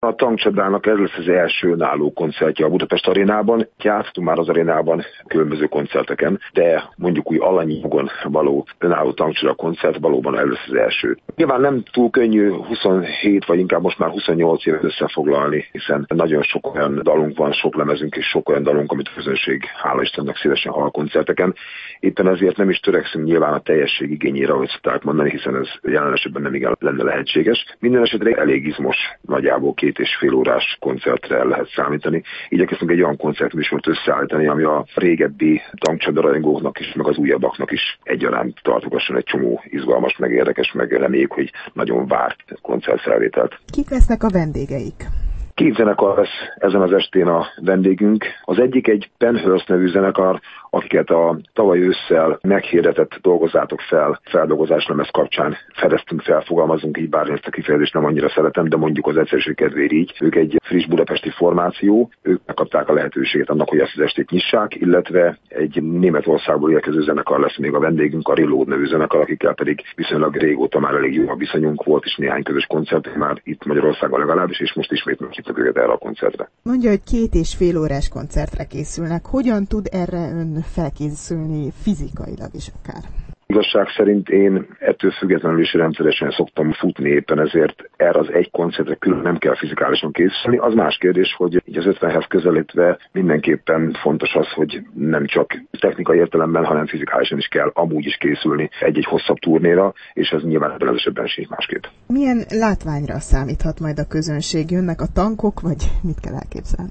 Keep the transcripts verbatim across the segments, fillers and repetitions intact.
A Tankcsadának ez lesz az első önálló koncertje a Budapest Arénában. Játszottunk már az arénában különböző koncerteken, de mondjuk úgy alanyjogon való önálló Tankcsada koncert valóban ez lesz az első. Nyilván nem túl könnyű huszonhét vagy inkább most már huszonnyolc évet összefoglalni, hiszen nagyon sok olyan dalunk van, sok lemezünk és sok olyan dalunk, amit a közönség hála Istennek szívesen hall koncerteken. Éppen ezért nem is törekszünk nyilván a teljesség igényére, ahogy szokták mondani, hiszen ez jelen esetben nem igen lenne lehetséges. Minden esetre elég izmos, nagyjából két és fél órás koncertre lehet számítani. Igyekeztünk egy olyan koncertműsort összeállítani, ami a régebbi Tankcsada rajongóknak is, meg az újabbaknak is egyaránt tartogasson egy csomó izgalmas, meg érdekes, meg reméljük, hogy nagyon várt koncertfelvételt. Kik lesznek a vendégeik? Két zenekar lesz ezen az estén a vendégünk. Az egyik egy Penhurst nevű zenekar, akiket a tavaly ősszel meghirdetett Dolgozzátok fel feldolgozáslemez kapcsán fedeztünk fel, fogalmazunk így, bár ezt a kifejezést nem annyira szeretem, de mondjuk az egyszerűség kedvéért így. Ők egy friss budapesti formáció, ők megkapták a lehetőséget annak, hogy ezt az estét nyissák, illetve egy Németországból érkező zenekar lesz még a vendégünk, a Reload nevű zenekar, akikkel pedig viszonylag régóta már elég jó a viszonyunk volt, és néhány közös koncert már itt Magyarországon legalábbis, és most ismét meghívtak őket erre a koncertre. Mondja, hogy két és fél órás koncertre készülnek. Hogyan tud erre ön felkészülni fizikailag is akár? Igazság szerint én ettől függetlenül is rendszeresen szoktam futni, éppen ezért erre az egy koncertre külön nem kell fizikálisan készülni. Az más kérdés, hogy így az ötvenhez közelítve mindenképpen fontos az, hogy nem csak technikai értelemben, hanem fizikálisan is kell amúgy is készülni egy-egy hosszabb turnéra, és ez nyilván ebben az esetben sincs másképp. Milyen látványra számíthat majd a közönség? Jönnek a tankok, vagy mit kell elképzelni?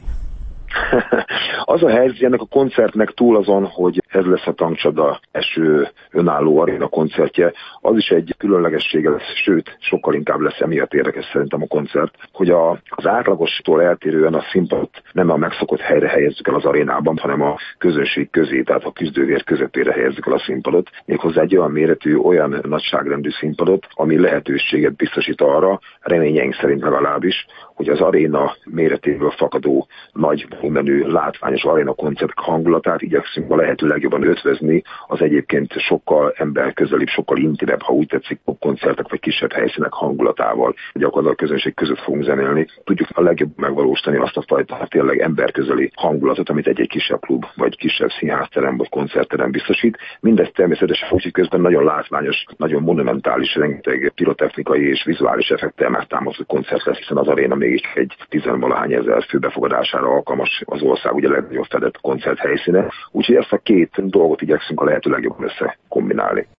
Az a helyzet, ennek a koncertnek túl azon, hogy ez lesz a Tankcsada első önálló aréna koncertje, az is egy különlegessége lesz, sőt, sokkal inkább lesz emiatt érdekes szerintem a koncert, hogy a, az átlagostól eltérően a színpadot nem a megszokott helyre helyezzük el az arénában, hanem a közönség közé, tehát a küzdővér közepére helyezzük el a színpadot, méghozzá egy olyan méretű, olyan nagyságrendű színpadot, ami lehetőséget biztosít arra, reményeink szerint legalábbis, hogy az aréna méretéből fakadó nagy volumenű, látványos aréna koncertek hangulatát igyekszünk a lehető legjobban ötvözni az egyébként sokkal emberközelibb, sokkal intimebb, ha úgy tetszik, koncertek vagy kisebb helyszínek hangulatával. Gyakorlatilag a közönség között fogunk zenélni. Tudjuk a legjobb megvalósítani azt a fajta tényleg emberközeli hangulatot, amit egy-egy kisebb klub, vagy kisebb színházterem, vagy koncertterem biztosít. Mindezt természetesen úgy közben nagyon látványos, nagyon monumentális, rengeteg pirotechnikai és vizuális effektel megtámasztott koncert lesz, hiszen az aréna mégis egy tizenvalahány ezer fő befogadására alkalmas, az ország ugye legnagyobb fedett koncerthelyszíne. Úgyhogy ezt a két dolgot igyekszünk a lehető legjobban összekombinálni.